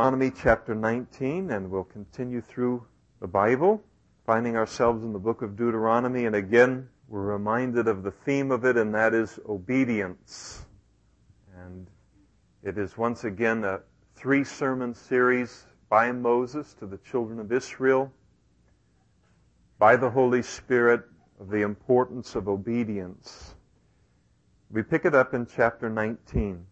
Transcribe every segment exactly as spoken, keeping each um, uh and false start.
Deuteronomy chapter nineteen, and we'll continue through the Bible, finding ourselves in the book of Deuteronomy. And again, we're reminded of the theme of it, and that is obedience. And it is once again a three-sermon series by Moses to the children of Israel, by the Holy Spirit, of the importance of obedience. We pick it up in chapter nineteen.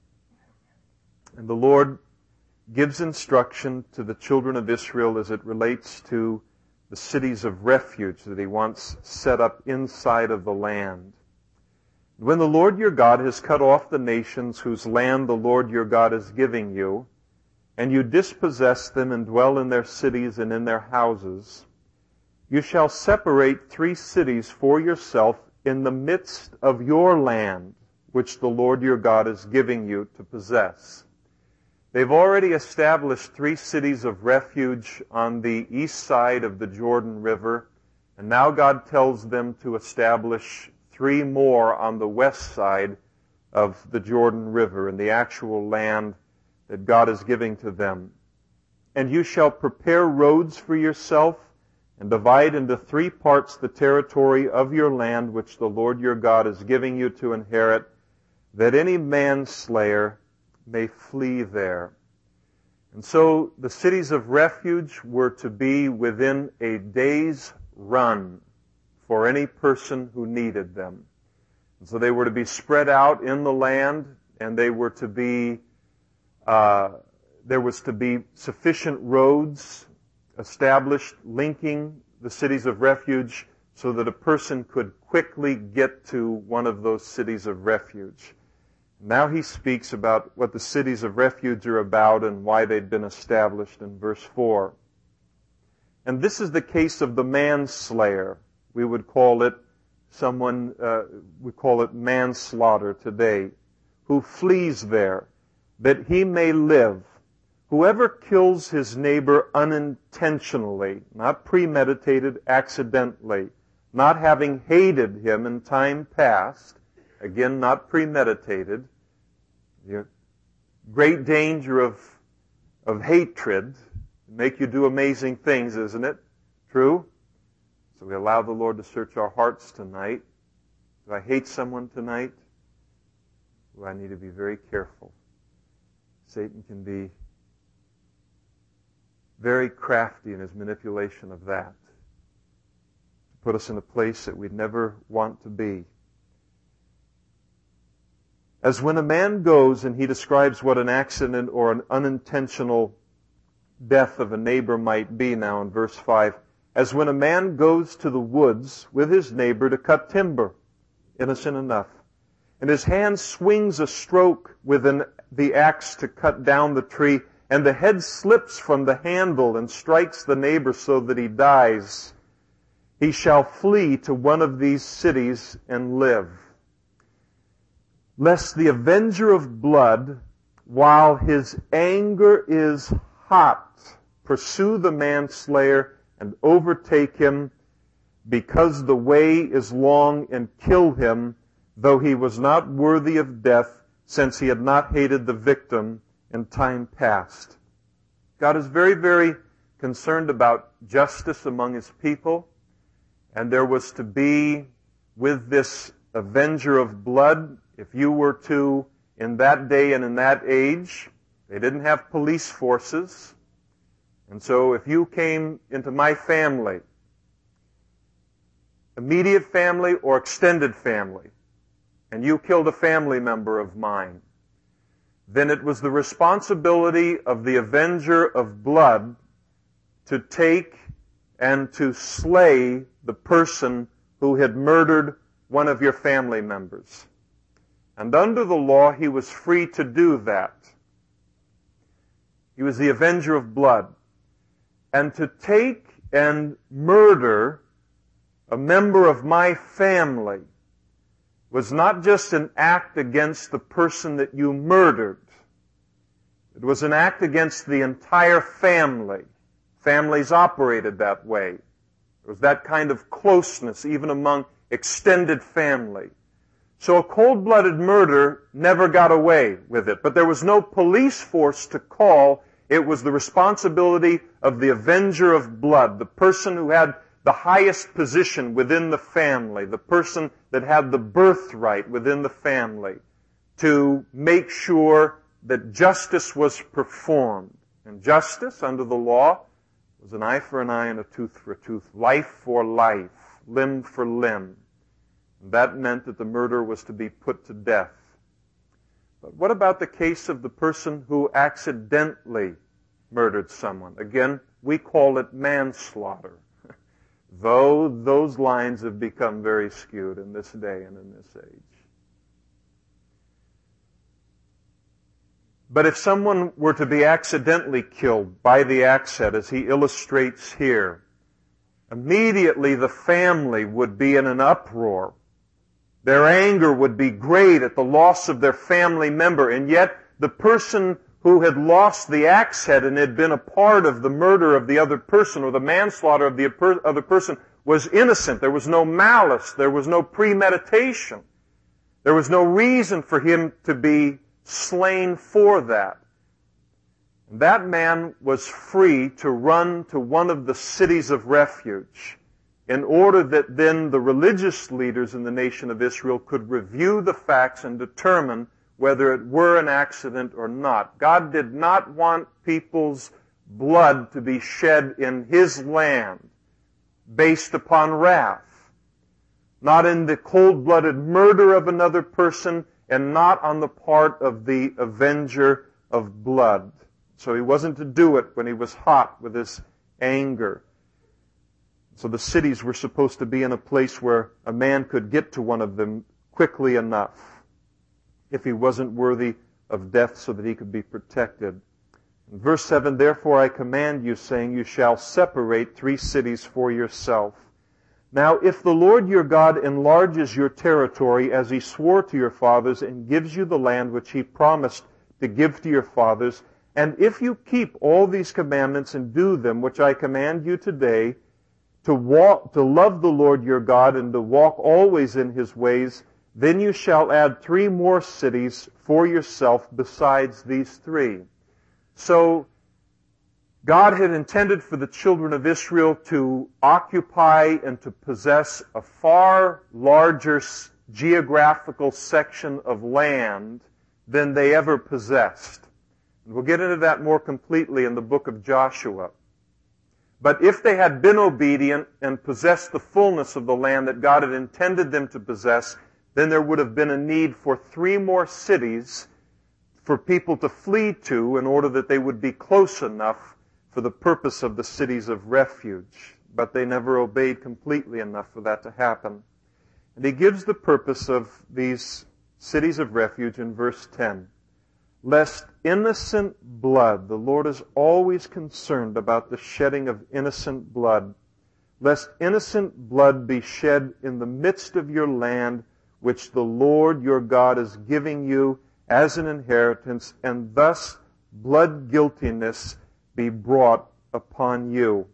And the Lord gives instruction to the children of Israel as it relates to the cities of refuge that He wants set up inside of the land. When the Lord your God has cut off the nations whose land the Lord your God is giving you, and you dispossess them and dwell in their cities and in their houses, you shall separate three cities for yourself in the midst of your land, which the Lord your God is giving you to possess. They've already established three cities of refuge on the east side of the Jordan River, and now God tells them to establish three more on the west side of the Jordan River in the actual land that God is giving to them. And you shall prepare roads for yourself and divide into three parts the territory of your land which the Lord your God is giving you to inherit, that any manslayer may flee there. And so the cities of refuge were to be within a day's run for any person who needed them. And so they were to be spread out in the land, and they were to be, uh, there was to be sufficient roads established linking the cities of refuge so that a person could quickly get to one of those cities of refuge. Now he speaks about what the cities of refuge are about and why they'd been established in verse four. And this is the case of the manslayer. We would call it someone, uh, we call it manslaughter today, who flees there, that he may live. Whoever kills his neighbor unintentionally, not premeditated, accidentally, not having hated him in time past, again, not premeditated, the great danger of, of hatred, make you do amazing things, isn't it? True? So we allow the Lord to search our hearts tonight. Do I hate someone tonight? Do I need to be very careful? Satan can be very crafty in his manipulation of that, to put us in a place that we'd never want to be. As when a man goes, and he describes what an accident or an unintentional death of a neighbor might be now in verse five, as when a man goes to the woods with his neighbor to cut timber, innocent enough, and his hand swings a stroke with an, the axe to cut down the tree, and the head slips from the handle and strikes the neighbor so that he dies, he shall flee to one of these cities and live. Lest the avenger of blood, while his anger is hot, pursue the manslayer and overtake him, because the way is long, and kill him, though he was not worthy of death, since he had not hated the victim in time past. God is very, very concerned about justice among His people, and there was to be, with this avenger of blood, if you were to, in that day and in that age, they didn't have police forces. And so if you came into my family, immediate family or extended family, and you killed a family member of mine, then it was the responsibility of the avenger of blood to take and to slay the person who had murdered one of your family members. And under the law, he was free to do that. He was the avenger of blood. And to take and murder a member of my family was not just an act against the person that you murdered. It was an act against the entire family. Families operated that way. There was that kind of closeness even among extended family. So a cold-blooded murder never got away with it. But there was no police force to call It was the responsibility of the avenger of blood, the person who had the highest position within the family, the person that had the birthright within the family, to make sure that justice was performed. And justice, under the law, was an eye for an eye and a tooth for a tooth, life for life, limb for limb. And that meant that the murderer was to be put to death. But what about the case of the person who accidentally murdered someone? Again, we call it manslaughter. Though those lines have become very skewed in this day and in this age. But if someone were to be accidentally killed by the axe head, as he illustrates here, immediately the family would be in an uproar. Their anger would be great at the loss of their family member, and yet the person who had lost the axe head and had been a part of the murder of the other person or the manslaughter of the other person was innocent. There was no malice. There was no premeditation. There was no reason for him to be slain for that. That man was free to run to one of the cities of refuge in order that then the religious leaders in the nation of Israel could review the facts and determine whether it were an accident or not. God did not want people's blood to be shed in His land based upon wrath, not in the cold-blooded murder of another person, and not on the part of the avenger of blood. So He wasn't to do it when He was hot with His anger. So the cities were supposed to be in a place where a man could get to one of them quickly enough if he wasn't worthy of death so that he could be protected. In verse seven, therefore I command you, saying, you shall separate three cities for yourself. Now if the Lord your God enlarges your territory as He swore to your fathers and gives you the land which He promised to give to your fathers, and if you keep all these commandments and do them, which I command you today, to walk, to love the Lord your God and to walk always in His ways, then you shall add three more cities for yourself besides these three. So, God had intended for the children of Israel to occupy and to possess a far larger geographical section of land than they ever possessed. And we'll get into that more completely in the book of Joshua. But if they had been obedient and possessed the fullness of the land that God had intended them to possess, then there would have been a need for three more cities for people to flee to in order that they would be close enough for the purpose of the cities of refuge. But they never obeyed completely enough for that to happen. And He gives the purpose of these cities of refuge in verse ten. Lest innocent blood, the Lord is always concerned about the shedding of innocent blood, lest innocent blood be shed in the midst of your land, which the Lord your God is giving you as an inheritance, and thus blood guiltiness be brought upon you.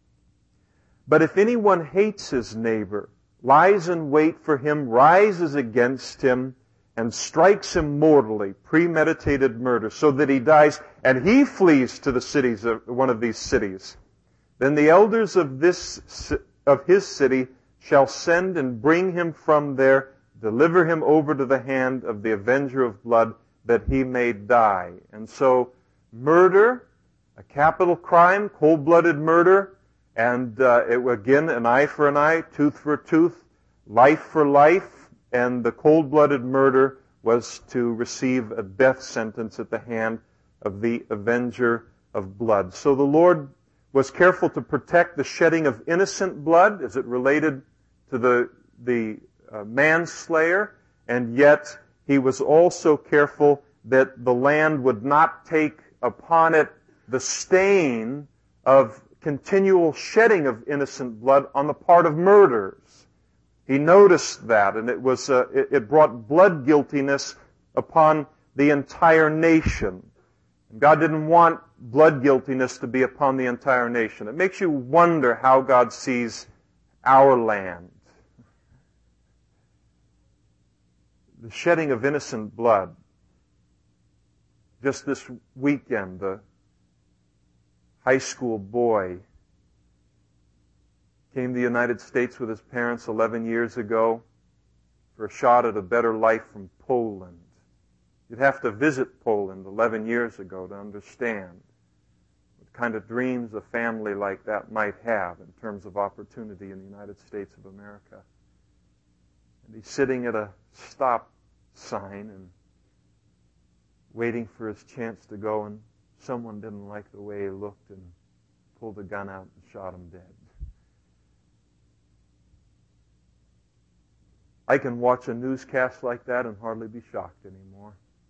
But if anyone hates his neighbor, lies in wait for him, rises against him, and strikes him mortally, premeditated murder, so that he dies, and he flees to the cities of one of these cities, then the elders of this of his city shall send and bring him from there, deliver him over to the hand of the avenger of blood, that he may die. And so, murder, a capital crime, cold-blooded murder, and uh, it, again, an eye for an eye, tooth for a tooth, life for life, and the cold-blooded murder was to receive a death sentence at the hand of the avenger of blood. So the Lord was careful to protect the shedding of innocent blood as it related to the, the uh, manslayer, and yet He was also careful that the land would not take upon it the stain of continual shedding of innocent blood on the part of murderers. He noticed that, and it was uh, it, it brought blood guiltiness upon the entire nation. And God didn't want blood guiltiness to be upon the entire nation. It makes you wonder how God sees our land. The shedding of innocent blood. Just this weekend, the high school boy came to the United States with his parents eleven years ago for a shot at a better life from Poland. You'd have to visit Poland eleven years ago to understand what kind of dreams a family like that might have in terms of opportunity in the United States of America. And he's sitting at a stop sign and waiting for his chance to go, and someone didn't like the way he looked and pulled a gun out and shot him dead. I can watch a newscast like that and hardly be shocked anymore.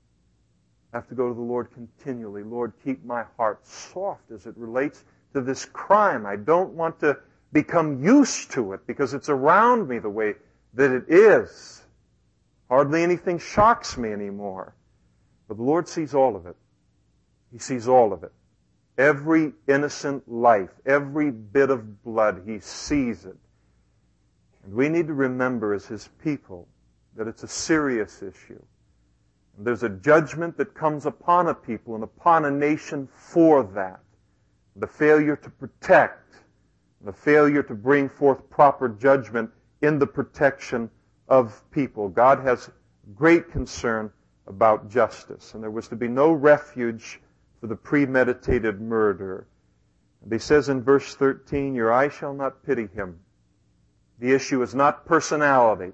I have to go to the Lord continually. Lord, keep my heart soft as it relates to this crime. I don't want to become used to it because it's around me the way that it is. Hardly anything shocks me anymore. But the Lord sees all of it. He sees all of it. Every innocent life, every bit of blood, He sees it. And we need to remember as His people that it's a serious issue. And there's a judgment that comes upon a people and upon a nation for that. The failure to protect, the failure to bring forth proper judgment in the protection of people. God has great concern about justice. And there was to be no refuge for the premeditated murder. And He says in verse thirteen, your eye shall not pity him. The issue is not personality.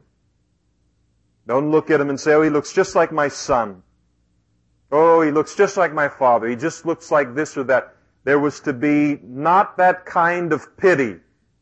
Don't look at him and say, oh, he looks just like my son. Oh, he looks just like my father. He just looks like this or that. There was to be not that kind of pity.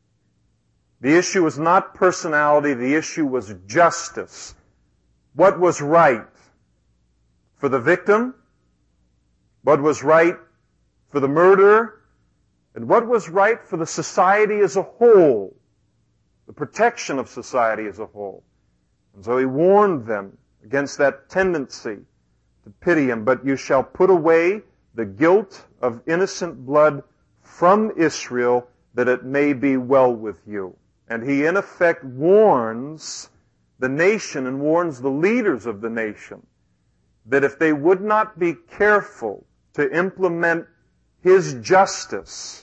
The issue was not personality. The issue was justice. What was right for the victim? What was right for the murderer? And what was right for the society as a whole? The protection of society as a whole. And so He warned them against that tendency to pity him. But you shall put away the guilt of innocent blood from Israel, that it may be well with you. And He in effect warns the nation and warns the leaders of the nation that if they would not be careful to implement His justice,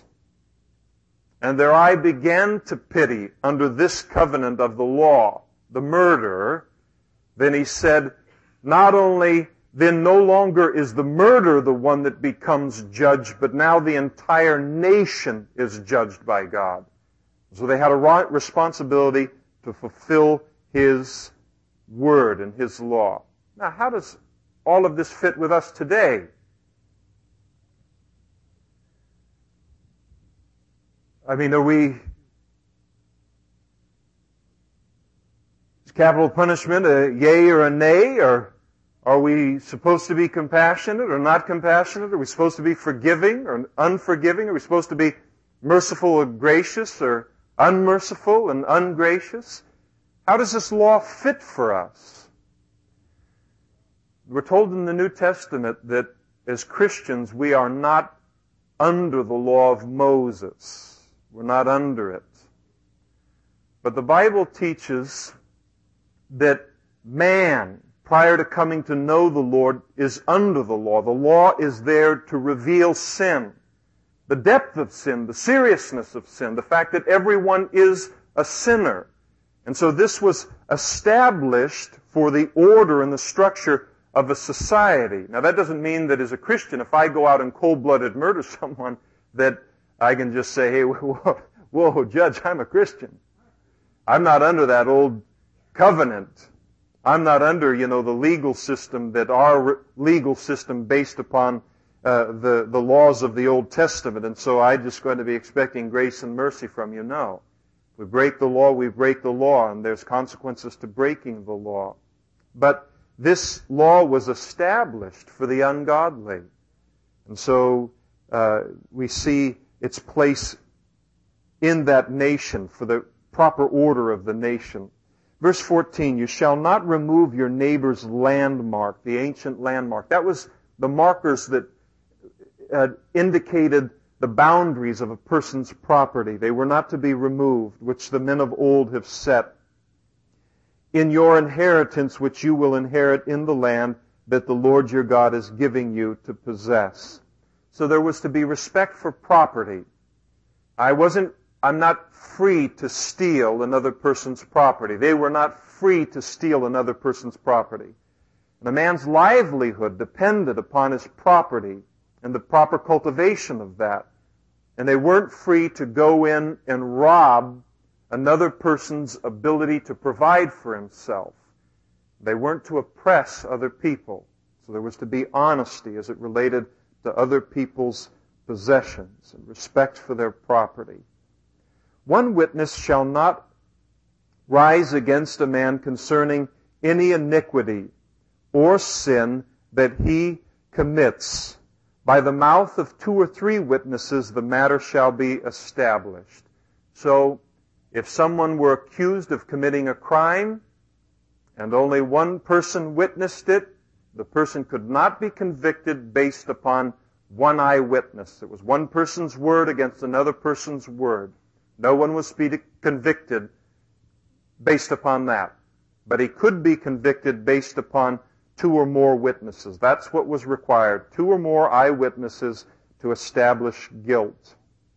and their eye began to pity under this covenant of the law, the murderer, then He said, not only then no longer is the murderer the one that becomes judged, but now the entire nation is judged by God. So they had a responsibility to fulfill His word and His law. Now, how does all of this fit with us today? I mean, are we, is capital punishment a yay or a nay? Or are we supposed to be compassionate or not compassionate? Are we supposed to be forgiving or unforgiving? Are we supposed to be merciful or gracious or unmerciful and ungracious? How does this law fit for us? We're told in the New Testament that as Christians we are not under the law of Moses. We're not under it. But the Bible teaches that man, prior to coming to know the Lord, is under the law. The law is there to reveal sin, the depth of sin, the seriousness of sin, the fact that everyone is a sinner. And so this was established for the order and the structure of a society. Now that doesn't mean that as a Christian, if I go out and cold-blooded murder someone, that I can just say, hey, whoa, whoa, Judge, I'm a Christian. I'm not under that old covenant. I'm not under, you know, the legal system that our legal system based upon uh, the, the laws of the Old Testament. And so I'm just going to be expecting grace and mercy from you. No. We break the law, we break the law, and there's consequences to breaking the law. But this law was established for the ungodly. And so uh, we see its place in that nation for the proper order of the nation. Verse fourteen, you shall not remove your neighbor's landmark, the ancient landmark. That was the markers that uh, indicated the boundaries of a person's property. They were not to be removed, which the men of old have set. In your inheritance, which you will inherit in the land that the Lord your God is giving you to possess. So there was to be respect for property. I wasn't, I'm not free to steal another person's property. They were not free to steal another person's property. And a man's livelihood depended upon his property and the proper cultivation of that. And they weren't free to go in and rob another person's ability to provide for himself. They weren't to oppress other people. So there was to be honesty as it related to other people's possessions and respect for their property. One witness shall not rise against a man concerning any iniquity or sin that he commits. By the mouth of two or three witnesses the matter shall be established. So, if someone were accused of committing a crime and only one person witnessed it, the person could not be convicted based upon one eyewitness. It was one person's word against another person's word. No one was to be convicted based upon that. But he could be convicted based upon two or more witnesses. That's what was required. Two or more eyewitnesses to establish guilt.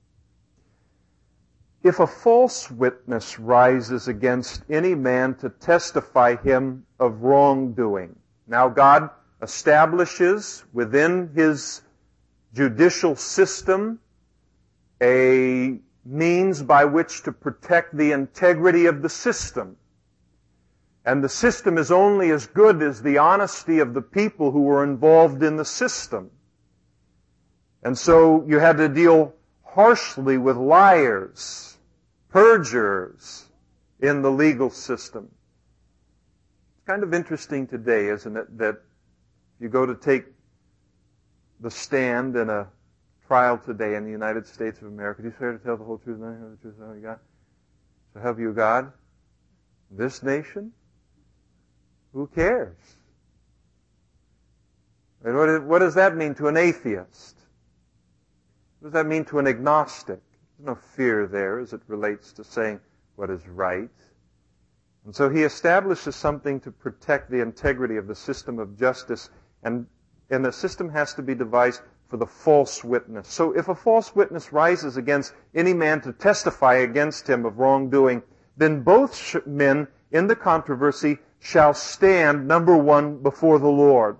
If a false witness rises against any man to testify him of wrongdoing, now God establishes within His judicial system a means by which to protect the integrity of the system. And the system is only as good as the honesty of the people who were involved in the system. And so you had to deal harshly with liars, perjurers in the legal system. It's kind of interesting today, isn't it, that you go to take the stand in a trial today in the United States of America. Do you swear to tell the whole truth, nothing but the truth, so help you God? So help you God? This nation? Who cares? And what does that mean to an atheist? What does that mean to an agnostic? There's no fear there as it relates to saying what is right. And so he establishes something to protect the integrity of the system of justice, and, and the system has to be devised for the false witness. So if a false witness rises against any man to testify against him of wrongdoing, then both men in the controversy shall stand, number one, before the Lord,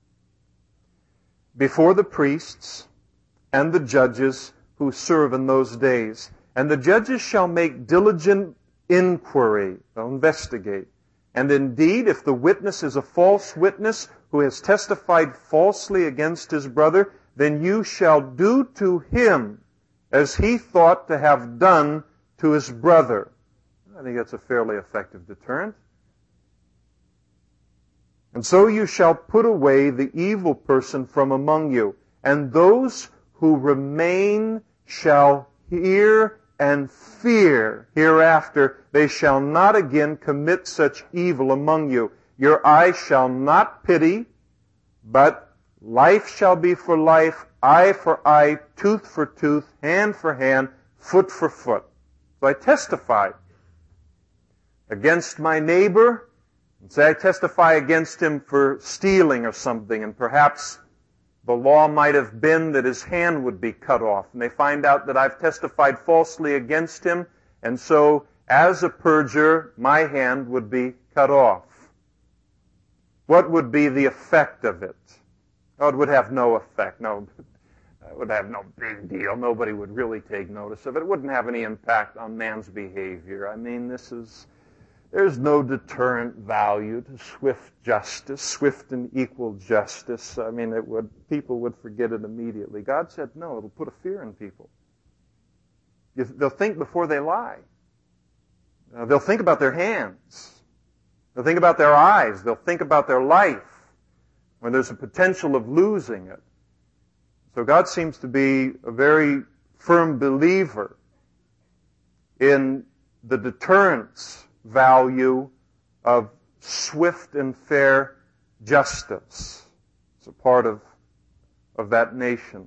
before the priests and the judges who serve in those days. And the judges shall make diligent inquiry. They'll investigate. And indeed, if the witness is a false witness who has testified falsely against his brother, then you shall do to him as he thought to have done to his brother. I think that's a fairly effective deterrent. And so you shall put away the evil person from among you, and those who remain shall hear and fear hereafter. They shall not again commit such evil among you. Your eye shall not pity, but life shall be for life, eye for eye, tooth for tooth, hand for hand, foot for foot. So I testify against my neighbor, and say I testify against him for stealing or something, and perhaps the law might have been that his hand would be cut off. And they find out that I've testified falsely against him, and so as a perjurer, my hand would be cut off. What would be the effect of it? Oh, it would have no effect. No, it would have no big deal. Nobody would really take notice of it. It wouldn't have any impact on man's behavior. I mean, this is... There's no deterrent value to swift justice, swift and equal justice. I mean, it would, people would forget it immediately. God said, no, it'll put a fear in people. They'll think before they lie. Uh, they'll think about their hands. They'll think about their eyes. They'll think about their life when there's a potential of losing it. So God seems to be a very firm believer in the deterrence value of swift and fair justice. It's a part of, of that nation.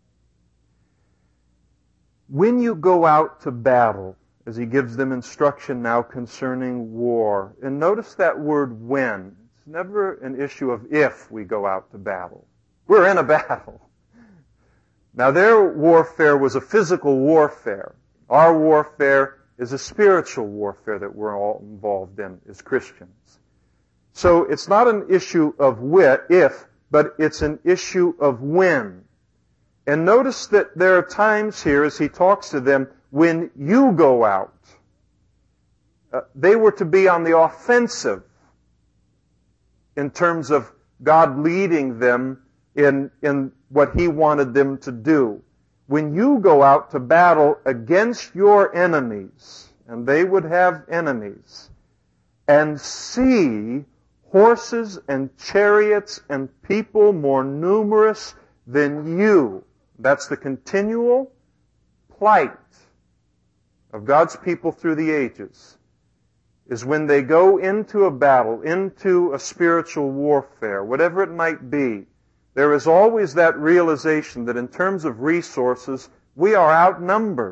When you go out to battle, as he gives them instruction now concerning war, and notice that word when. It's never an issue of if we go out to battle. We're in a battle. Now their warfare was a physical warfare. Our warfare is a spiritual warfare that we're all involved in as Christians. So it's not an issue of wit, if, but it's an issue of when. And notice that there are times here as he talks to them when you go out. Uh, they were to be on the offensive in terms of God leading them in, in what He wanted them to do. When you go out to battle against your enemies, and they would have enemies, and see horses and chariots and people more numerous than you, that's the continual plight of God's people through the ages, is when they go into a battle, into a spiritual warfare, whatever it might be, there is always that realization that in terms of resources, we are outnumbered.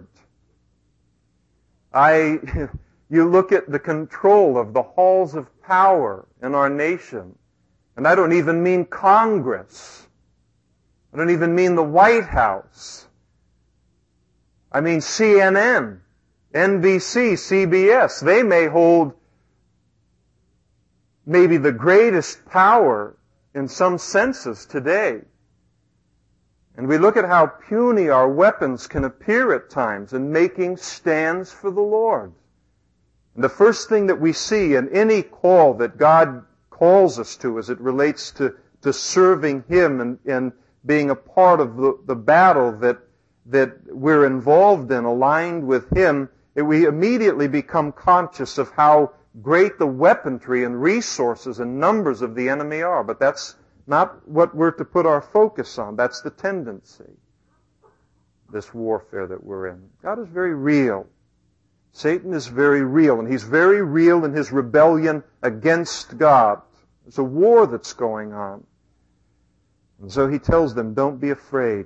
I, you look at the control of the halls of power in our nation, and I don't even mean Congress. I don't even mean the White House. I mean C N N, N B C, C B S. They may hold maybe the greatest power in some senses today. And we look at how puny our weapons can appear at times in making stands for the Lord. And the first thing that we see in any call that God calls us to as it relates to, to serving Him and, and being a part of the, the battle that, that we're involved in, aligned with Him, that we immediately become conscious of how great the weaponry and resources and numbers of the enemy are. But that's not what we're to put our focus on. That's the tendency, this warfare that we're in. God is very real. Satan is very real, and he's very real in his rebellion against God. There's a war that's going on. And so he tells them, don't be afraid.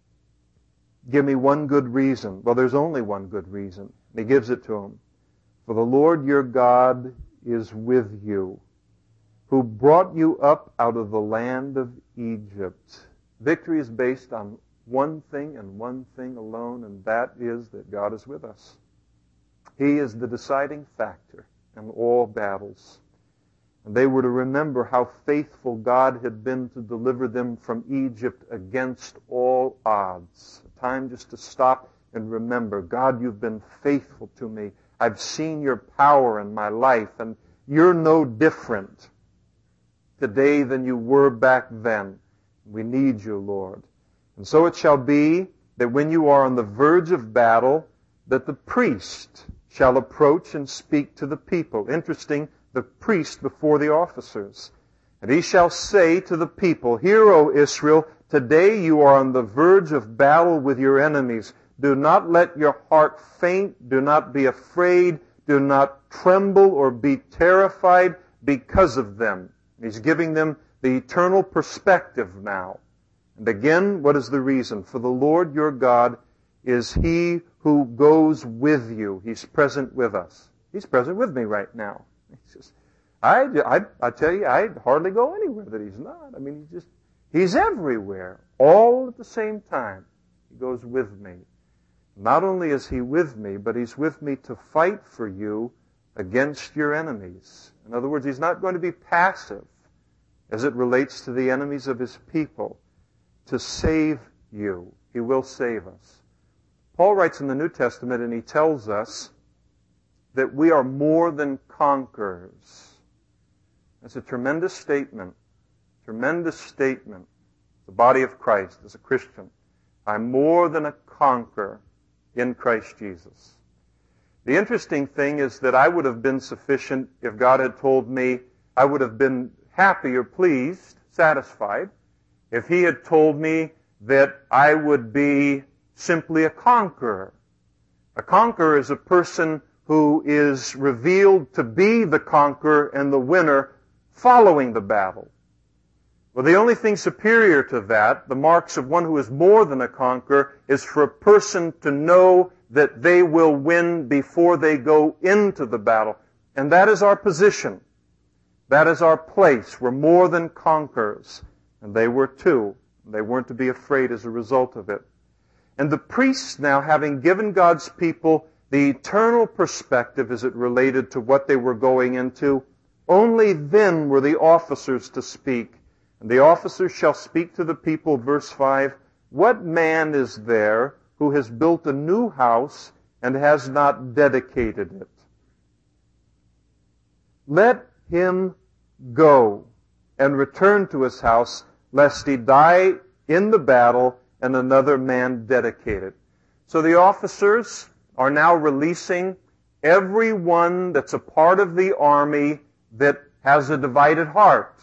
Give me one good reason. Well, there's only one good reason. And he gives it to them. For the Lord your God is with you, who brought you up out of the land of Egypt. Victory is based on one thing and one thing alone, and that is that God is with us. He is the deciding factor in all battles. And they were to remember how faithful God had been to deliver them from Egypt against all odds. A time just to stop and remember, God, you've been faithful to me. I've seen your power in my life, and you're no different today than you were back then. We need you, Lord. And so it shall be that when you are on the verge of battle, that the priest shall approach and speak to the people. Interesting, the priest before the officers. And he shall say to the people, Hear, O Israel, today you are on the verge of battle with your enemies. Do not let your heart faint. Do not be afraid. Do not tremble or be terrified because of them. He's giving them the eternal perspective now. And again, what is the reason? For the Lord your God is He who goes with you. He's present with us. He's present with me right now. He says, I, I, I tell you, I hardly go anywhere that He's not. I mean, He's just, He's everywhere, all at the same time. He goes with me. Not only is He with me, but He's with me to fight for you against your enemies. In other words, He's not going to be passive as it relates to the enemies of His people. To save you. He will save us. Paul writes in the New Testament and he tells us that we are more than conquerors. That's a tremendous statement. Tremendous statement. The body of Christ as a Christian. I'm more than a conqueror in Christ Jesus. The interesting thing is that I would have been sufficient if God had told me, I would have been happy or pleased, satisfied, if He had told me that I would be simply a conqueror. A conqueror is a person who is revealed to be the conqueror and the winner following the battle. Well, the only thing superior to that, the marks of one who is more than a conqueror, is for a person to know that they will win before they go into the battle. And that is our position. That is our place. We're more than conquerors. And they were too. They weren't to be afraid as a result of it. And the priests now, having given God's people the eternal perspective as it related to what they were going into, only then were the officers to speak. And the officers shall speak to the people, verse five, what man is there who has built a new house and has not dedicated it? Let him go and return to his house, lest he die in the battle and another man dedicate it. So the officers are now releasing everyone that's a part of the army that has a divided heart.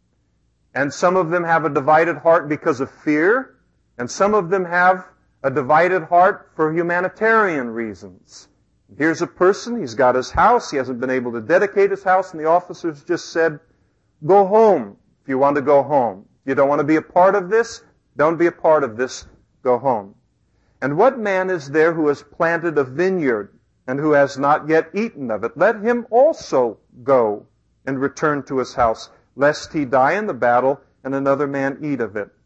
And some of them have a divided heart because of fear, and some of them have a divided heart for humanitarian reasons. Here's a person, he's got his house, he hasn't been able to dedicate his house, and the officers just said, go home if you want to go home. You don't want to be a part of this? Don't be a part of this. Go home. And what man is there who has planted a vineyard and who has not yet eaten of it? Let him also go and return to his house, lest he die in the battle and another man eat of it.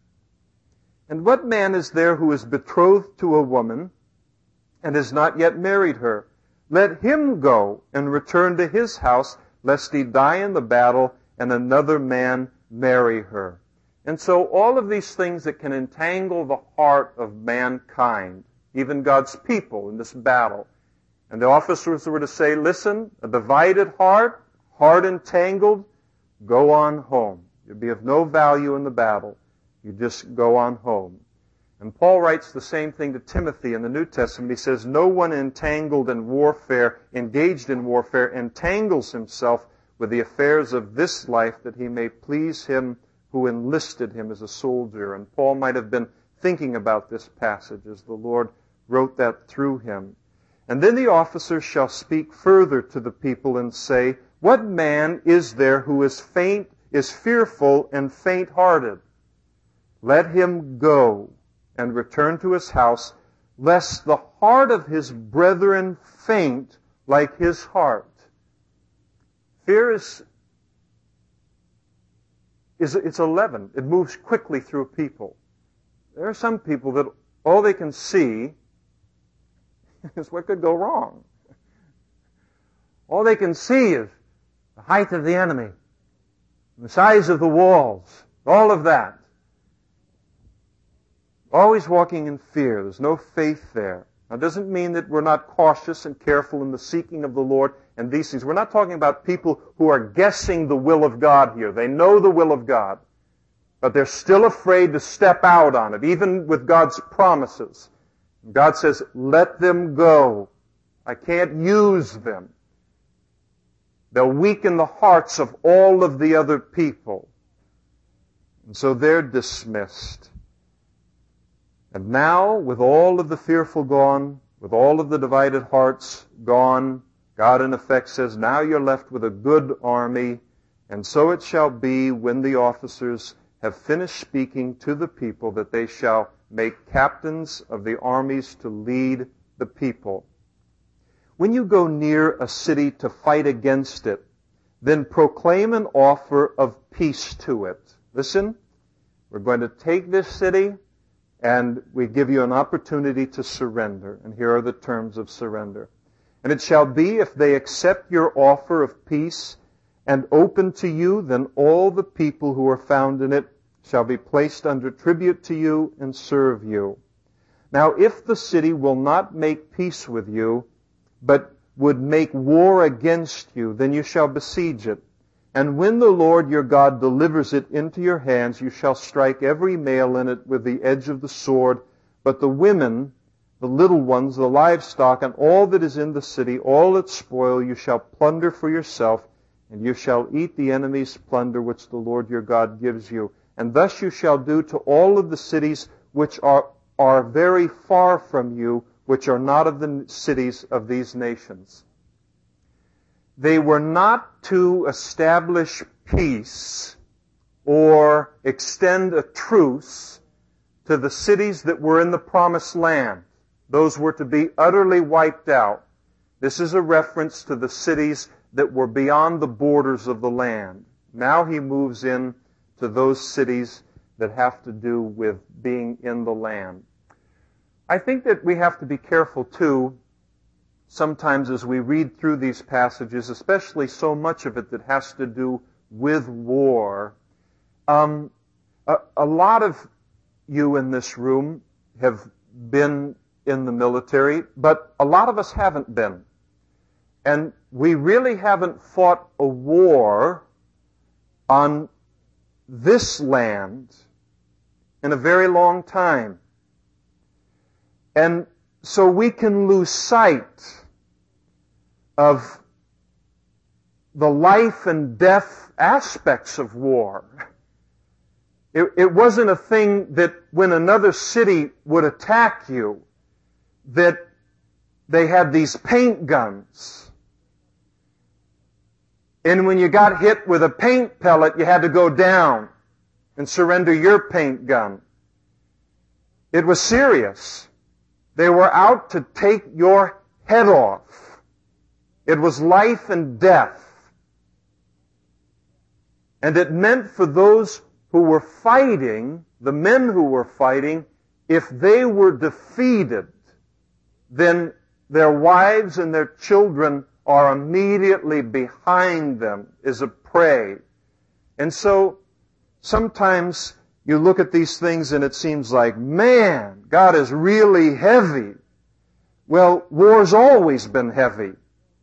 And what man is there who is betrothed to a woman and has not yet married her? Let him go and return to his house, lest he die in the battle and another man marry her. And so all of these things that can entangle the heart of mankind, even God's people in this battle. And the officers were to say, listen, a divided heart, heart entangled, go on home. You'll be of no value in the battle. You just go on home. And Paul writes the same thing to Timothy in the New Testament. He says, no one entangled in warfare, engaged in warfare, entangles himself with the affairs of this life, that he may please him who enlisted him as a soldier. And Paul might have been thinking about this passage as the Lord wrote that through him. And then the officers shall speak further to the people and say, what man is there who is faint, is fearful and faint-hearted? Let him go and return to his house, lest the heart of his brethren faint like his heart. Fear is, is it's a leaven. It moves quickly through people. There are some people that all they can see is what could go wrong. All they can see is the height of the enemy, the size of the walls, all of that. Always walking in fear. There's no faith there. Now, it doesn't mean that we're not cautious and careful in the seeking of the Lord and these things. We're not talking about people who are guessing the will of God here. They know the will of God, but they're still afraid to step out on it, even with God's promises. God says, let them go. I can't use them. They'll weaken the hearts of all of the other people. And so they're dismissed. And now, with all of the fearful gone, with all of the divided hearts gone, God in effect says, now you're left with a good army. And so it shall be when the officers have finished speaking to the people, that they shall make captains of the armies to lead the people. When you go near a city to fight against it, then proclaim an offer of peace to it. Listen, we're going to take this city, and we give you an opportunity to surrender. And here are the terms of surrender. And it shall be, if they accept your offer of peace and open to you, then all the people who are found in it shall be placed under tribute to you and serve you. Now, if the city will not make peace with you, but would make war against you, then you shall besiege it. And when the Lord your God delivers it into your hands, you shall strike every male in it with the edge of the sword. But the women, the little ones, the livestock, and all that is in the city, all its spoil, you shall plunder for yourself, and you shall eat the enemy's plunder which the Lord your God gives you. And thus you shall do to all of the cities which are, are very far from you, which are not of the cities of these nations. They were not to establish peace or extend a truce to the cities that were in the promised land. Those were to be utterly wiped out. This is a reference to the cities that were beyond the borders of the land. Now he moves in to those cities that have to do with being in the land. I think that we have to be careful too, sometimes as we read through these passages, especially so much of it that has to do with war. Um, a, a lot of you in this room have been in the military, but a lot of us haven't been. And we really haven't fought a war on this land in a very long time. And so we can lose sight of the life and death aspects of war. It, it wasn't a thing that when another city would attack you, that they had these paint guns. And when you got hit with a paint pellet, you had to go down and surrender your paint gun. It was serious. They were out to take your head off. It was life and death. And it meant for those who were fighting, the men who were fighting, if they were defeated, then their wives and their children are immediately behind them as a prey. And so sometimes you look at these things and it seems like, man, God is really heavy. Well, war's always been heavy.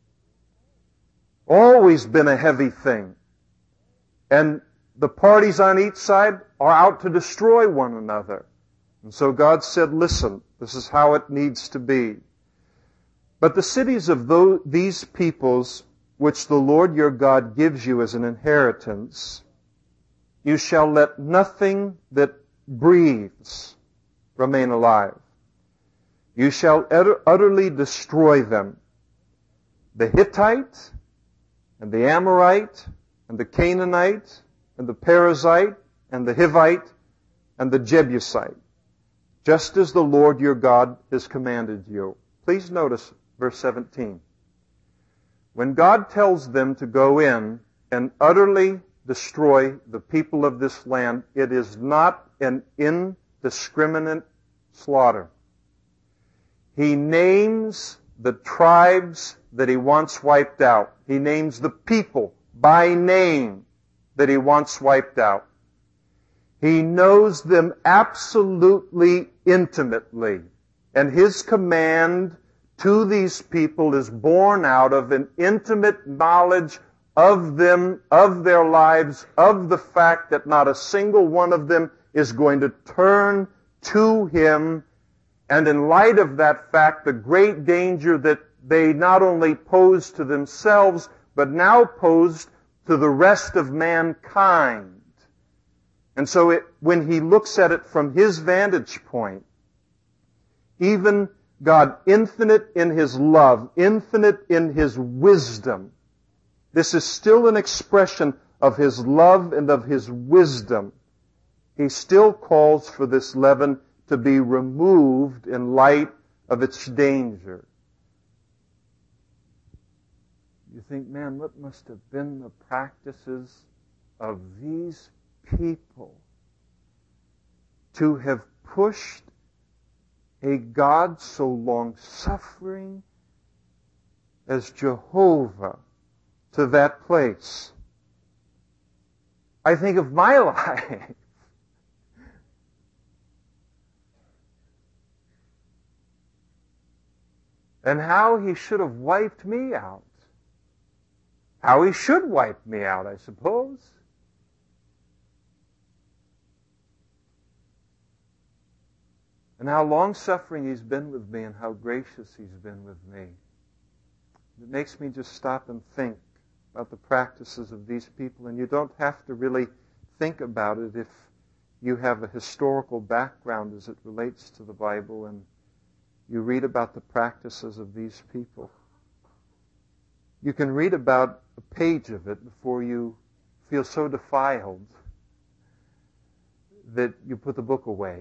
Always been a heavy thing. And the parties on each side are out to destroy one another. And so God said, listen, this is how it needs to be. But the cities of those, these peoples, which the Lord your God gives you as an inheritance, you shall let nothing that breathes remain alive. You shall utter, utterly destroy them. The Hittite, and the Amorite, and the Canaanite, and the Perizzite, and the Hivite, and the Jebusite, just as the Lord your God has commanded you. Please notice verse seventeen. When God tells them to go in and utterly destroy the people of this land, it is not an indiscriminate slaughter. He names the tribes that he wants wiped out. He names the people by name that he wants wiped out. He knows them absolutely intimately. And his command to these people is born out of an intimate knowledge of them, of their lives, of the fact that not a single one of them is going to turn to him. And in light of that fact, the great danger that they not only pose to themselves, but now posed to the rest of mankind. And so it, when he looks at it from his vantage point, even God, infinite in his love, infinite in his wisdom, this is still an expression of his love and of his wisdom. He still calls for this leaven to be removed in light of its danger. You think, man, what must have been the practices of these people to have pushed a God so long-suffering as Jehovah to that place? I think of my life. And how he should have wiped me out. How he should wipe me out, I suppose. And how long-suffering he's been with me and how gracious he's been with me. It makes me just stop and think about the practices of these people. And you don't have to really think about it if you have a historical background as it relates to the Bible and you read about the practices of these people. You can read about a page of it before you feel so defiled that you put the book away.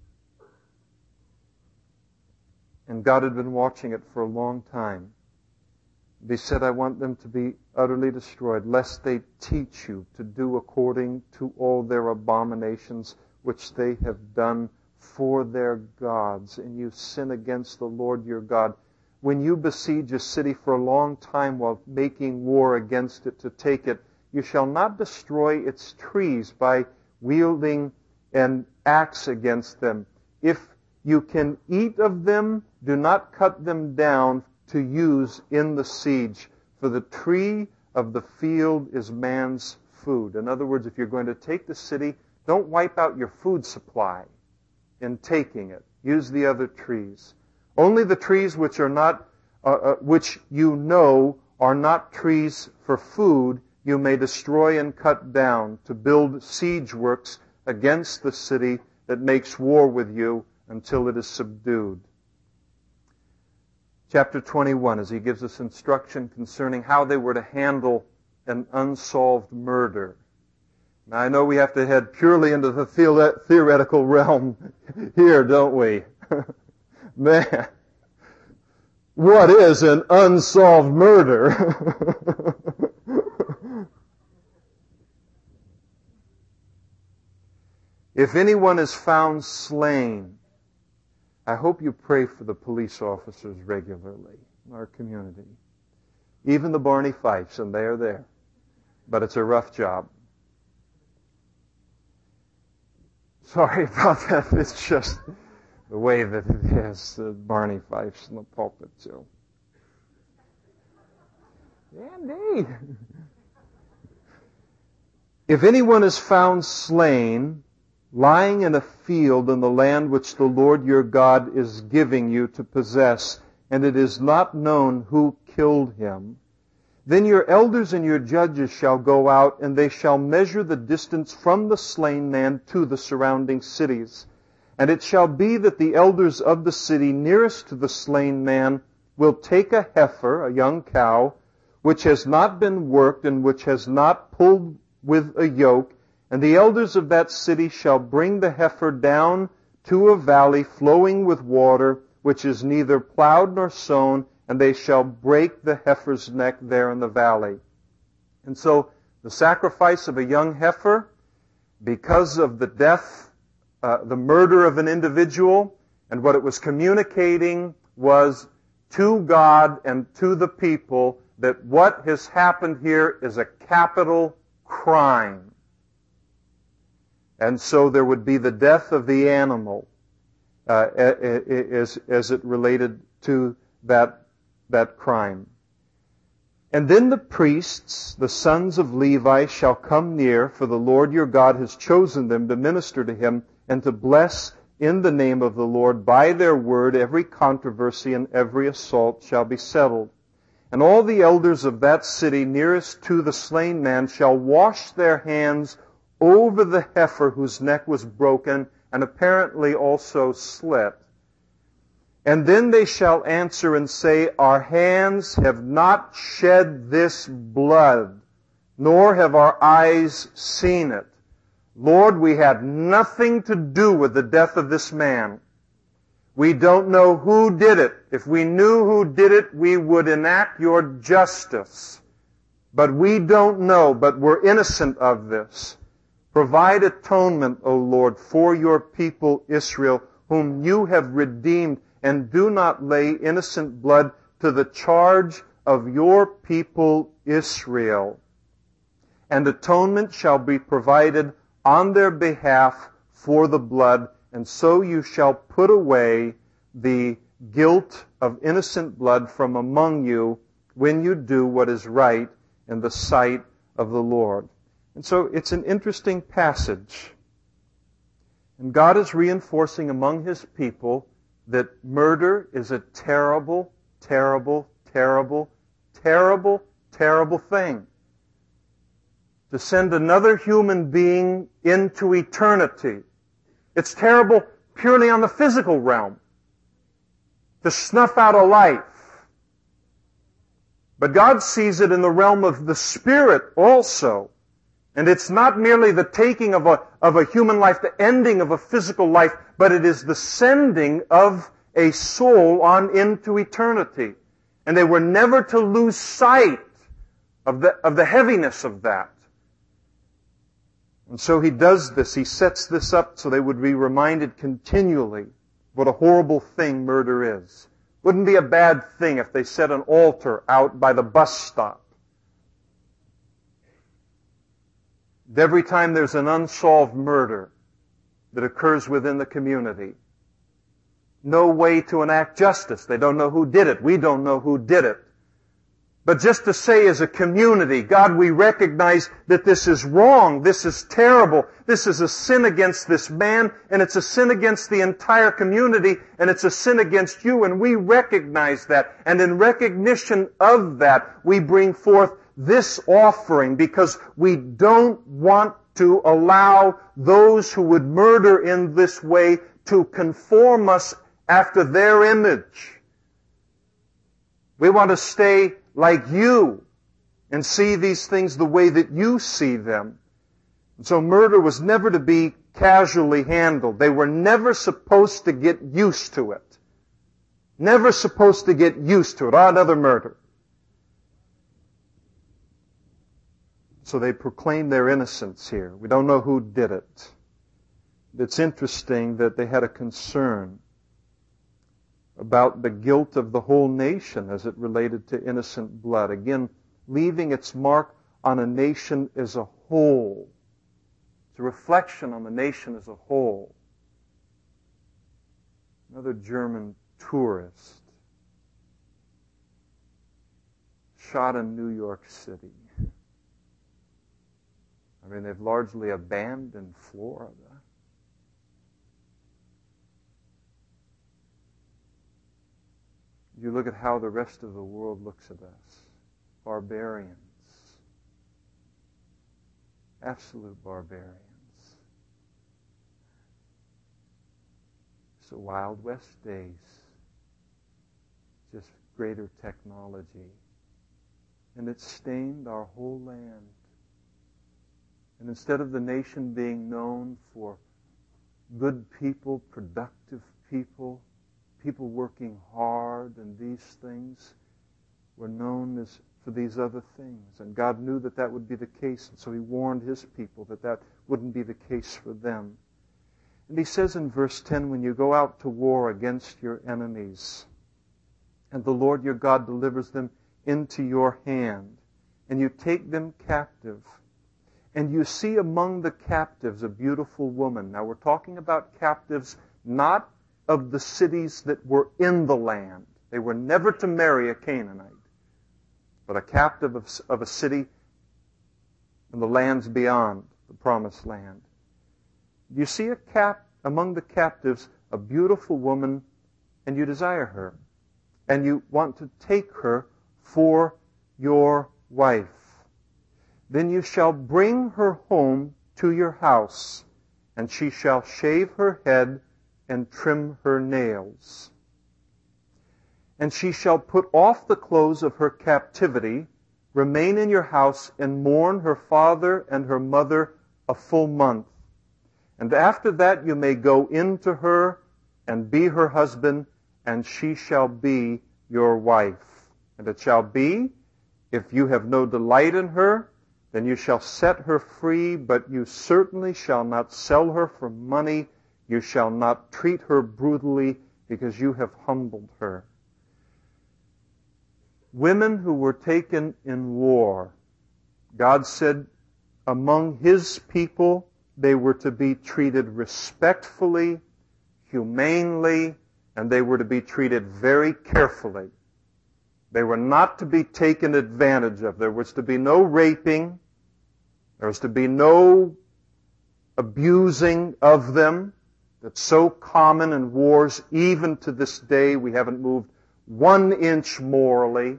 And God had been watching it for a long time. He said, I want them to be utterly destroyed, lest they teach you to do according to all their abominations which they have done for their gods, and you sin against the Lord your God. When you besiege a city for a long time while making war against it to take it, you shall not destroy its trees by wielding an axe against them. If you can eat of them, do not cut them down to use in the siege, for the tree of the field is man's food. In other words, if you're going to take the city, don't wipe out your food supply in taking it. Use the other trees. Only the trees which are not, uh, uh, which you know are not trees for food, you may destroy and cut down to build siege works against the city that makes war with you until it is subdued. Chapter twenty-one, as he gives us instruction concerning how they were to handle an unsolved murder. Now, I know we have to head purely into the theoretical realm here, don't we? Man, what is an unsolved murder? If anyone is found slain, I hope you pray for the police officers regularly in our community. Even the Barney Fifes, and they are there. But it's a rough job. Sorry about that. It's just the way that it is. The Barney Fifes in the pulpit, too. Andy! If anyone is found slain, lying in a field in the land which the Lord your God is giving you to possess, and it is not known who killed him, then your elders and your judges shall go out, and they shall measure the distance from the slain man to the surrounding cities. And it shall be that the elders of the city nearest to the slain man will take a heifer, a young cow, which has not been worked and which has not pulled with a yoke, and the elders of that city shall bring the heifer down to a valley flowing with water, which is neither plowed nor sown, and they shall break the heifer's neck there in the valley. And so the sacrifice of a young heifer, because of the death, uh, the murder of an individual, and what it was communicating was to God and to the people that what has happened here is a capital crime. And so there would be the death of the animal uh, as, as it related to that, that crime. And then the priests, the sons of Levi, shall come near, for the Lord your God has chosen them to minister to him and to bless in the name of the Lord. By their word every controversy and every assault shall be settled. And all the elders of that city nearest to the slain man shall wash their hands over the heifer whose neck was broken and apparently also slit. And then they shall answer and say, our hands have not shed this blood, nor have our eyes seen it. Lord, we had nothing to do with the death of this man. We don't know who did it. If we knew who did it, we would enact your justice. But we don't know, but we're innocent of this. Provide atonement, O Lord, for your people Israel, whom you have redeemed, and do not lay innocent blood to the charge of your people Israel. And atonement shall be provided on their behalf for the blood, and so you shall put away the guilt of innocent blood from among you when you do what is right in the sight of the Lord. And so it's an interesting passage. And God is reinforcing among his people that murder is a terrible, terrible, terrible, terrible, terrible thing. To send another human being into eternity. It's terrible purely on the physical realm. To snuff out a life. But God sees it in the realm of the spirit also. And it's not merely the taking of a, of a human life, the ending of a physical life, but it is the sending of a soul on into eternity. And they were never to lose sight of the, of the heaviness of that. And so he does this. He sets this up so they would be reminded continually what a horrible thing murder is. Wouldn't be a bad thing if they set an altar out by the bus stop. Every time there's an unsolved murder that occurs within the community, no way to enact justice. They don't know who did it. We don't know who did it. But just to say as a community, God, we recognize that this is wrong, this is terrible, this is a sin against this man, and it's a sin against the entire community, and it's a sin against you, and we recognize that. And in recognition of that, we bring forth this offering because we don't want to allow those who would murder in this way to conform us after their image. We want to stay like you and see these things the way that you see them. And so murder was never to be casually handled. They were never supposed to get used to it. Never supposed to get used to it. Oh, another murder. So they proclaim their innocence here. We don't know who did it. It's interesting that they had a concern about the guilt of the whole nation as it related to innocent blood. Again, leaving its mark on a nation as a whole. It's a reflection on the nation as a whole. Another German tourist shot in New York City. I mean, they've largely abandoned Florida. You look at how the rest of the world looks at us. Barbarians. Absolute barbarians. It's the Wild West days. Just greater technology. And it stained our whole land. And instead of the nation being known for good people, productive people, people working hard and these things, were known as for these other things. And God knew that that would be the case, and so He warned His people that that wouldn't be the case for them. And He says in verse ten, when you go out to war against your enemies, and the Lord your God delivers them into your hand, and you take them captive, and you see among the captives a beautiful woman. Now we're talking about captives not of the cities that were in the land. They were never to marry a Canaanite, but a captive of, of a city in the lands beyond the promised land. You see a cap among the captives, a beautiful woman, and you desire her, and you want to take her for your wife. Then you shall bring her home to your house, and she shall shave her head and trim her nails. And she shall put off the clothes of her captivity, remain in your house, and mourn her father and her mother a full month. And after that you may go in to her and be her husband, and she shall be your wife. And it shall be, if you have no delight in her, then you shall set her free, but you certainly shall not sell her for money. You shall not treat her brutally, because you have humbled her. Women who were taken in war, God said among His people they were to be treated respectfully, humanely, and they were to be treated very carefully. They were not to be taken advantage of. There was to be no raping. There was to be no abusing of them. That's so common in wars. Even to this day, we haven't moved one inch morally,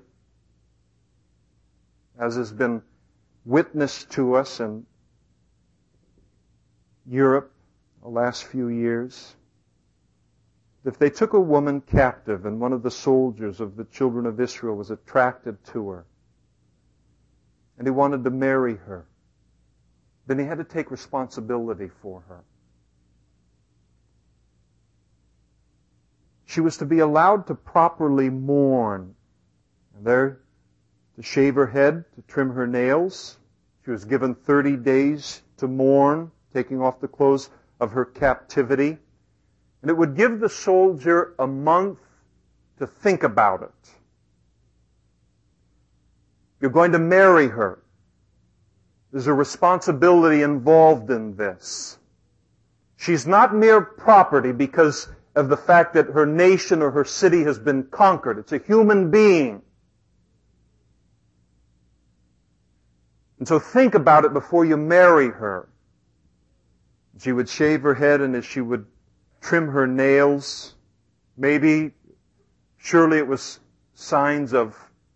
as has been witnessed to us in Europe the last few years. If they took a woman captive and one of the soldiers of the children of Israel was attracted to her and he wanted to marry her, then he had to take responsibility for her. She was to be allowed to properly mourn. And there, to shave her head, to trim her nails. She was given thirty days to mourn, taking off the clothes of her captivity. And it would give the soldier a month to think about it. You're going to marry her. There's a responsibility involved in this. She's not mere property because of the fact that her nation or her city has been conquered. It's a human being. And so think about it before you marry her. She would shave her head, and as she would trim her nails, maybe, surely it was signs of,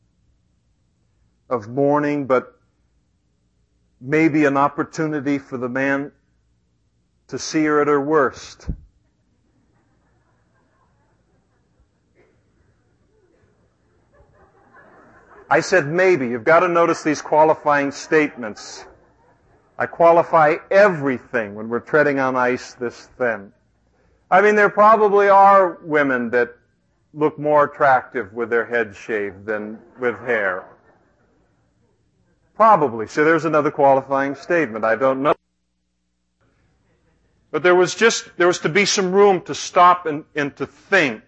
of mourning, but maybe an opportunity for the man to see her at her worst. I said maybe. You've got to notice these qualifying statements. I qualify everything when we're treading on ice this thin. I mean, there probably are women that look more attractive with their head shaved than with hair. Probably. So there's another qualifying statement. I don't know. But there was just, there was to be some room to stop and, and to think.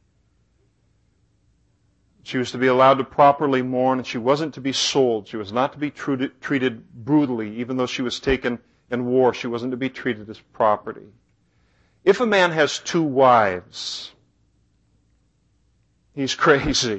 She was to be allowed to properly mourn, and she wasn't to be sold. She was not to be treated, treated brutally, even though she was taken in war. She wasn't to be treated as property. If a man has two wives, he's crazy.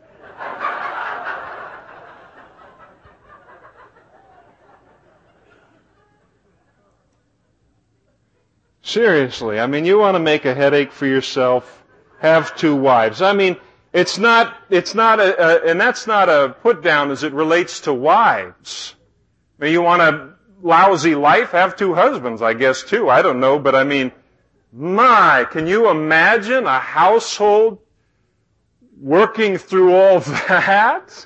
Seriously, I mean, you want to make a headache for yourself, have two wives. I mean, It's not, it's not a, a, and that's not a put down as it relates to wives. I mean, you want a lousy life? Have two husbands, I guess, too. I don't know, but I mean, my, can you imagine a household working through all that?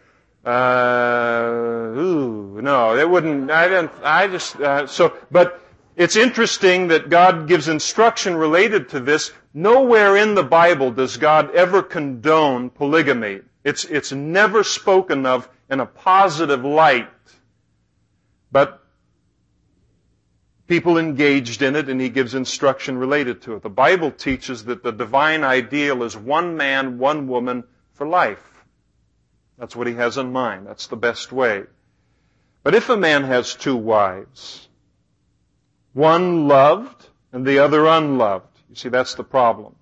Uh, ooh, no, it wouldn't, I didn't, I just, uh, so, but it's interesting that God gives instruction related to this. Nowhere in the Bible does God ever condone polygamy. It's, it's never spoken of in a positive light. But people engaged in it, and He gives instruction related to it. The Bible teaches that the divine ideal is one man, one woman for life. That's what He has in mind. That's the best way. But if a man has two wives, one loved and the other unloved, you see, that's the problem.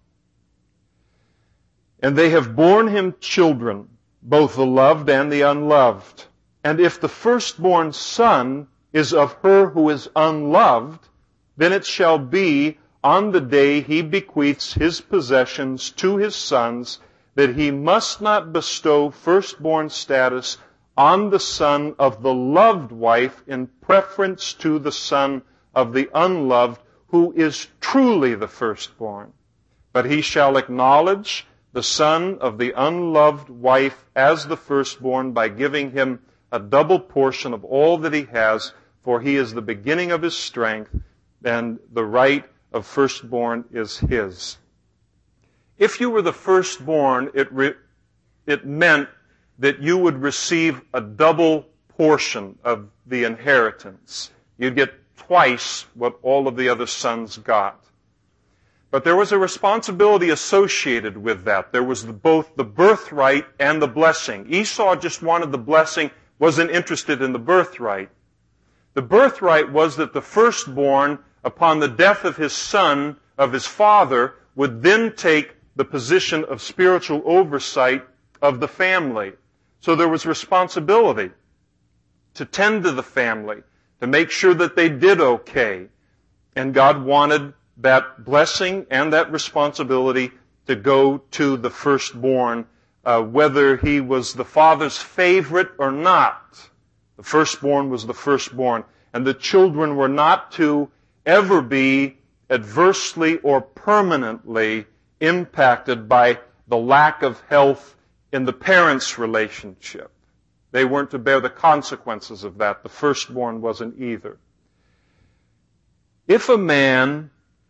And they have borne him children, both the loved and the unloved. And if the firstborn son is of her who is unloved, then it shall be on the day he bequeaths his possessions to his sons that he must not bestow firstborn status on the son of the loved wife in preference to the son of the unloved, who is truly the firstborn. But he shall acknowledge the son of the unloved wife as the firstborn by giving him a double portion of all that he has, for he is the beginning of his strength, and the right of firstborn is his. If you were the firstborn, it, re- it meant that you would receive a double portion of the inheritance. You'd get twice what all of the other sons got. But there was a responsibility associated with that. There was the, both the birthright and the blessing. Esau just wanted the blessing, wasn't interested in the birthright. The birthright was that the firstborn, upon the death of his son, of his father, would then take the position of spiritual oversight of the family. So there was responsibility to tend to the family, to make sure that they did okay. And God wanted that blessing and that responsibility to go to the firstborn, uh, whether he was the father's favorite or not. The firstborn was the firstborn. And the children were not to ever be adversely or permanently impacted by the lack of health in the parents' relationship. They weren't to bear the consequences of that. The firstborn wasn't either. If a man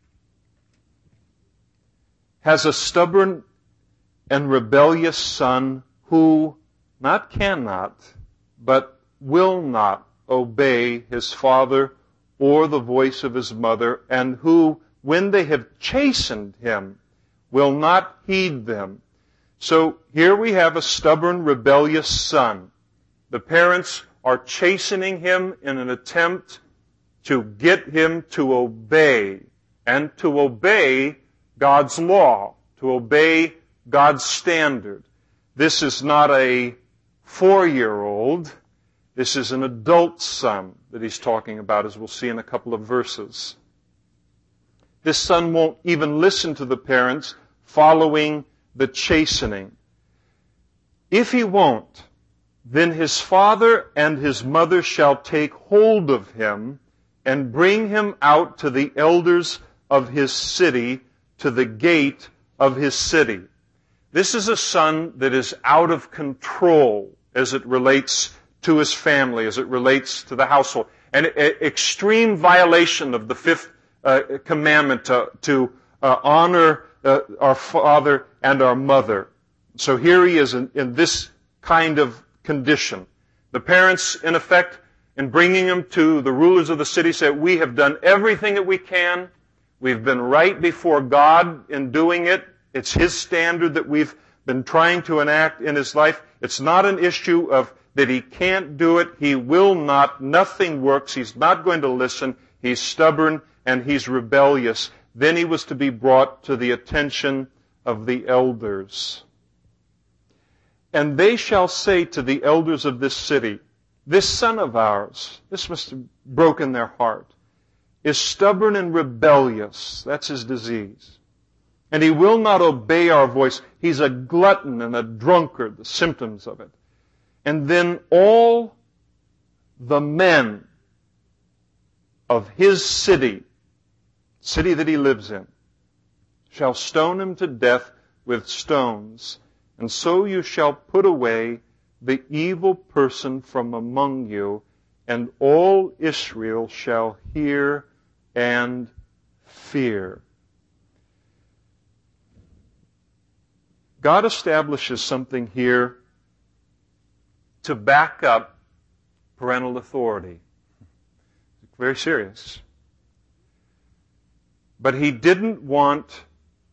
has a stubborn and rebellious son who not cannot, but will not obey his father or the voice of his mother, and who, when they have chastened him, will not heed them. So here we have a stubborn, rebellious son. The parents are chastening him in an attempt to get him to obey, and to obey God's law, to obey God's standard. This is not a four-year-old. This is an adult son that he's talking about, as we'll see in a couple of verses. This son won't even listen to the parents following the chastening. If he won't, then his father and his mother shall take hold of him and bring him out to the elders of his city, to the gate of his city. This is a son that is out of control as it relates to his family, as it relates to the household. An extreme violation of the fifth uh, commandment to, to uh, honor uh, our father and our mother. So here he is in, in this kind of condition. The parents, in effect, in bringing him to the rulers of the city, say, we have done everything that we can. We've been right before God in doing it. It's His standard that we've been trying to enact in his life. It's not an issue of that he can't do it. He will not. Nothing works. He's not going to listen. He's stubborn and he's rebellious. Then he was to be brought to the attention of the elders. And they shall say to the elders of this city, this son of ours, this must have broken their heart, is stubborn and rebellious. That's his disease. And he will not obey our voice. He's a glutton and a drunkard, the symptoms of it. And then all the men of his city, city that he lives in, shall stone him to death with stones. And so you shall put away the evil person from among you, and all Israel shall hear and fear. God establishes something here to back up parental authority. Very serious. But he didn't want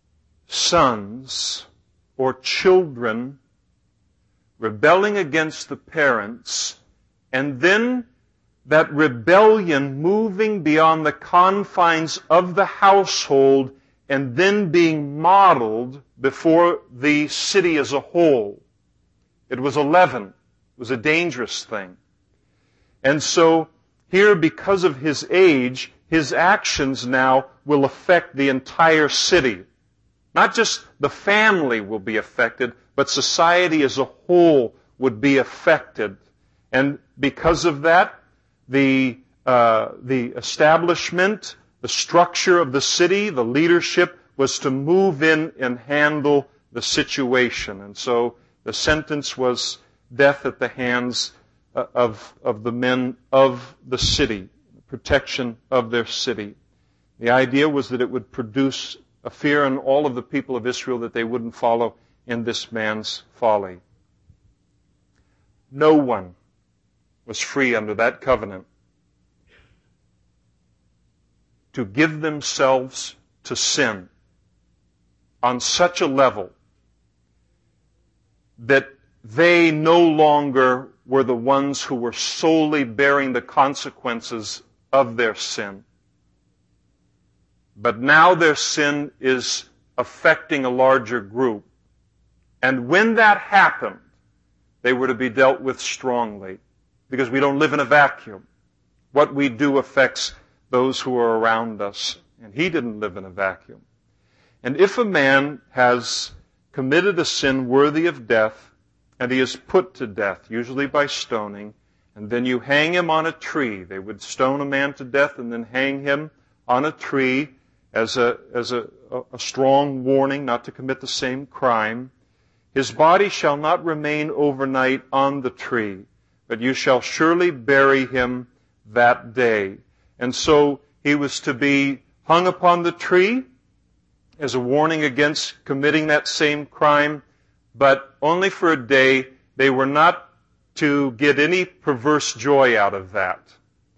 sons or children rebelling against the parents, and then that rebellion moving beyond the confines of the household and then being modeled before the city as a whole. It was a leaven. It was a dangerous thing. And so here, because of his age, his actions now will affect the entire city. Not just the family will be affected, but society as a whole would be affected. And because of that, the uh, the establishment, the structure of the city, the leadership was to move in and handle the situation. And so the sentence was death at the hands of, of the men of the city, protection of their city. The idea was that it would produce a fear in all of the people of Israel that they wouldn't follow in this man's folly. No one was free under that covenant to give themselves to sin on such a level that they no longer were the ones who were solely bearing the consequences of their sin. But now their sin is affecting a larger group. And when that happened, they were to be dealt with strongly, because we don't live in a vacuum. What we do affects those who are around us. And he didn't live in a vacuum. And if a man has committed a sin worthy of death, and he is put to death, usually by stoning, and then you hang him on a tree. They would stone a man to death and then hang him on a tree as a, as a, a strong warning not to commit the same crime. His body shall not remain overnight on the tree, but you shall surely bury him that day. And so he was to be hung upon the tree as a warning against committing that same crime, but only for a day. They were not to get any perverse joy out of that.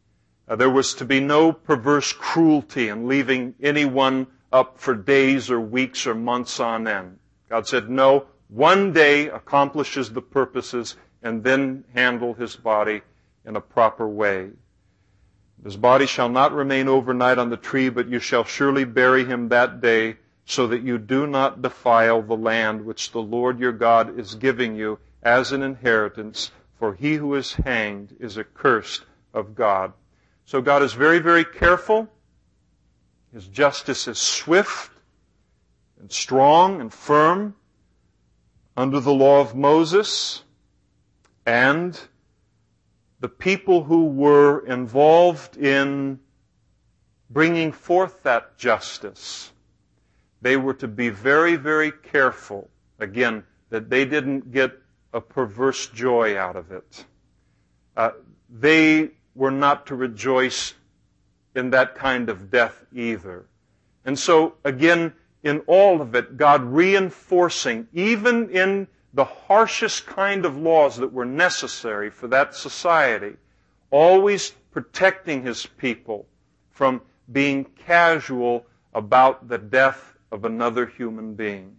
Uh, there was to be no perverse cruelty in leaving anyone up for days or weeks or months on end. God said, no, one day accomplishes the purposes and then handle his body in a proper way. His body shall not remain overnight on the tree, but you shall surely bury him that day, so that you do not defile the land which the Lord your God is giving you as an inheritance, for he who is hanged is accursed of God. So God is very, very careful. His justice is swift and strong and firm under the law of Moses. And the people who were involved in bringing forth that justice, they were to be very, very careful, again, that they didn't get a perverse joy out of it. Uh, they were not to rejoice in that kind of death either. And so, again, in all of it, God reinforcing, even in the harshest kind of laws that were necessary for that society, always protecting his people from being casual about the death of another human being.